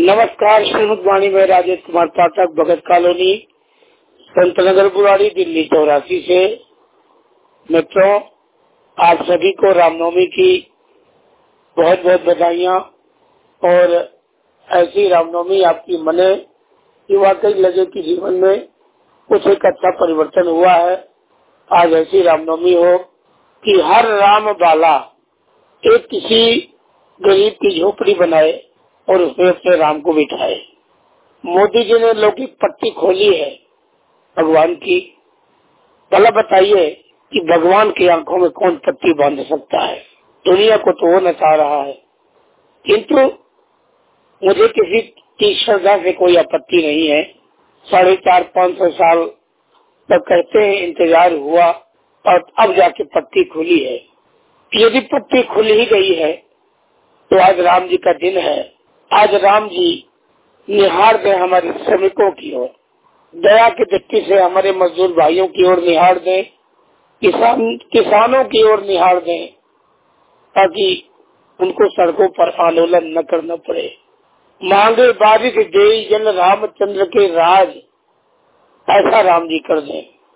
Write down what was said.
नमस्कार। श्रीमद वाणी में राजेश कुमार पाठक, भगत कॉलोनी, संत नगर बुराड़ी, दिल्ली 84 से। मित्रों, आप सभी को रामनवमी की बहुत बहुत बधाइयाँ। और ऐसी रामनवमी आपकी मने कि वाकई लगे कि जीवन में कुछ एक अच्छा परिवर्तन हुआ है। आज ऐसी रामनवमी हो कि हर राम बाला एक किसी गरीब की झोपड़ी बनाए और उसमें अपने राम को बिठाए। मोदी जी ने लौकिक पट्टी खोली है भगवान की। भला बताइए कि भगवान की आंखों में कौन पट्टी बांध सकता है? दुनिया को तो वो नचा रहा है। किंतु मुझे किसी की श्रद्धा से कोई आपत्ति नहीं है। 450-500 साल तक कहते हैं इंतजार हुआ और अब जाके पट्टी खुली है। यदि पट्टी खुल ही गई है तो आज राम जी का दिन है। आज राम जी निहार दें हमारे श्रमिकों की ओर, दया की दृष्टि से हमारे मजदूर भाइयों की ओर निहार दें, किसानों की ओर निहार दें, ताकि उनको सड़कों पर आंदोलन न करना पड़े। मांगे बारिश दे जल रामचंद्र के राज, ऐसा राम जी कर दें।